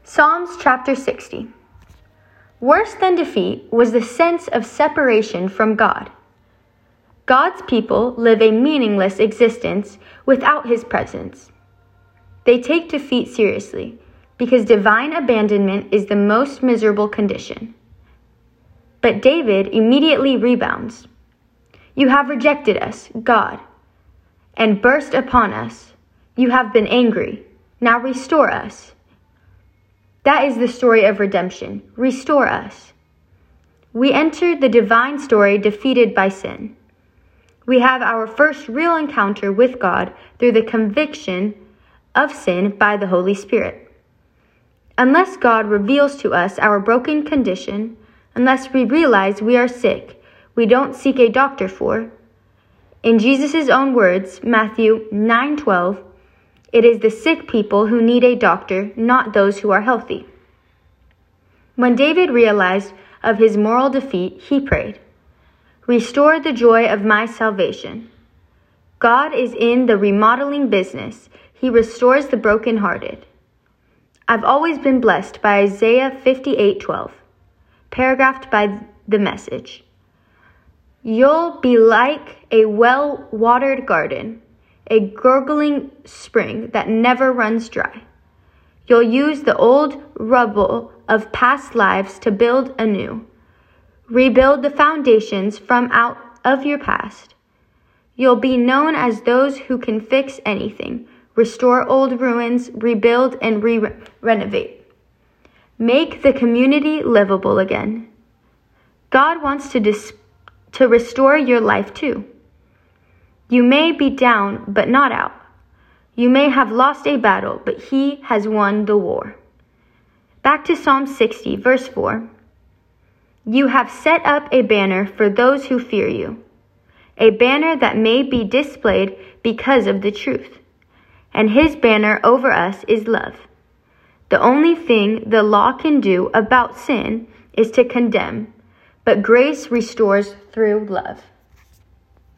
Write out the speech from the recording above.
Psalms chapter 60. Worse than defeat was the sense of separation from God. God's people live a meaningless existence without His presence. They take defeat seriously because divine abandonment is the most miserable condition. But David immediately rebounds. You have rejected us, God, and burst upon us. You have been angry. Now restore us. That is the story of redemption. Restore us. We enter the divine story defeated by sin. We have our first real encounter with God through the conviction of sin by the Holy Spirit. Unless God reveals to us our broken condition, unless we realize we are sick, we don't seek a doctor for. In Jesus' own words, Matthew 9:12, it is the sick people who need a doctor, not those who are healthy. When David realized of his moral defeat, he prayed, "Restore the joy of my salvation." God is in the remodeling business. He restores the brokenhearted. I've always been blessed by Isaiah 58:12, paragraphed by the Message. You'll be like a well-watered garden, a gurgling spring that never runs dry. You'll use the old rubble of past lives to build anew. Rebuild the foundations from out of your past. You'll be known as those who can fix anything, restore old ruins, rebuild and renovate. Make the community livable again. God wants to restore your life too. You may be down, but not out. You may have lost a battle, but He has won the war. Back to Psalm 60, verse 4. You have set up a banner for those who fear you, a banner that may be displayed because of the truth. And His banner over us is love. The only thing the law can do about sin is to condemn, but grace restores through love.